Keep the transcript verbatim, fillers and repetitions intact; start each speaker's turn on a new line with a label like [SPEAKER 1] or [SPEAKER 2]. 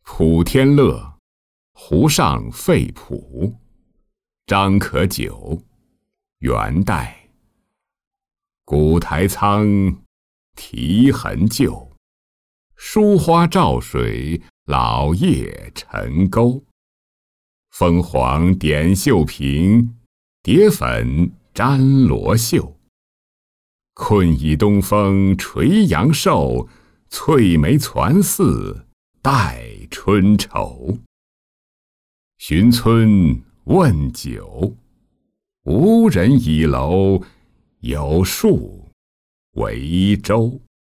[SPEAKER 1] 普天乐，湖上废浦。张可久，元代。古台苍，题痕旧。疏花照水，老叶沉沟。凤凰点绣屏，蝶粉沾罗袖。困倚东风垂杨瘦，翠眉攒似待春愁。寻村问酒，无人倚楼，有树为舟。